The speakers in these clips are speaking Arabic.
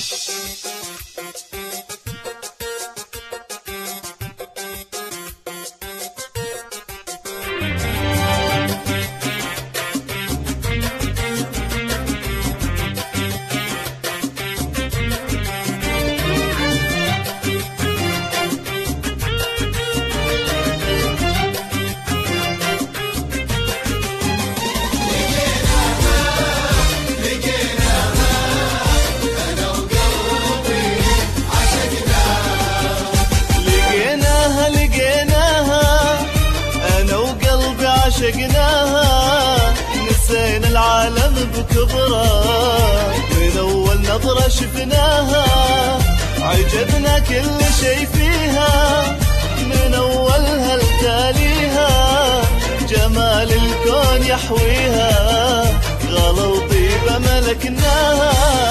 عشقناها نسينا العالم بكبره، من أول نظرة شفناها عجبنا كل شي فيها، من أولها لتاليها جمال الكون يحويها، غلا وطيبة ملكناها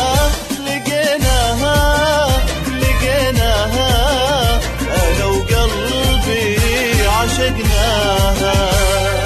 لقيناها أنا وقلبي عشقناها.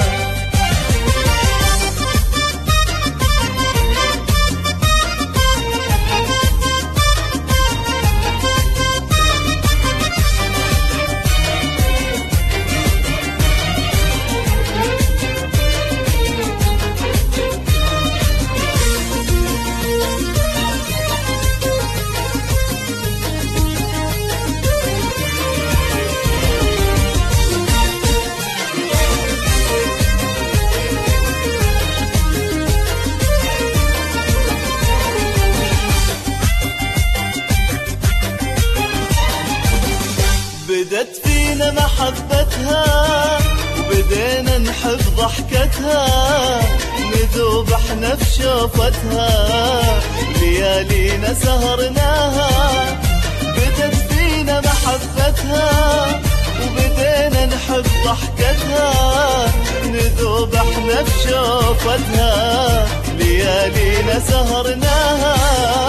بدت فينا محبتها وبدينا نحب ضحكتها، نذوب احنا في شوفتها ليالينا سهرناها. بدت فينا محبتها وبدينا نحب ضحكتها، نذوب احنا في شوفتها ليالينا سهرناها.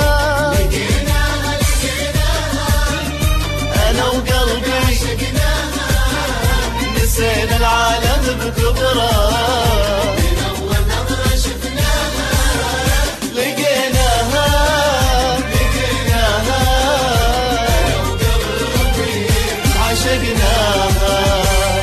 أنا وقلبي نسينا العالم بكبره، من أول نظرة شفناها لقيناها أنا وقلبي عشقناها.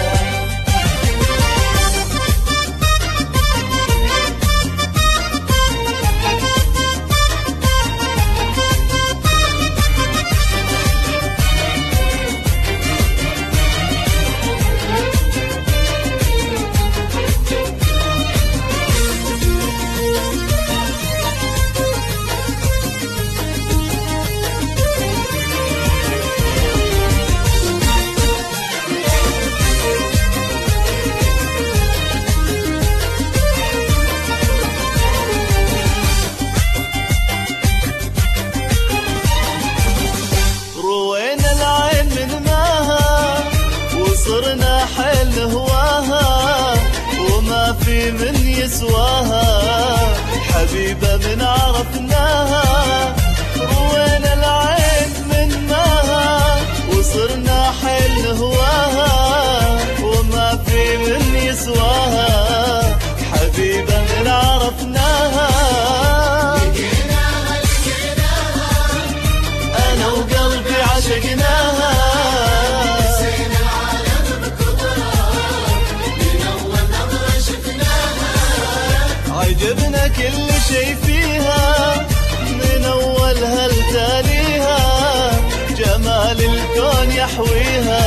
صرنا حيل نهواها وما في من يسواها، حبيبة من عرفناها روينا العين من ماها، وصرنا حيل نهواها وما في من يسواها، حبيبة من عرفناها. لقيناها أنا وقلبي عشقناها، عجبنا كل شي فيها من أولها لتاليها، جمال الكون يحويها،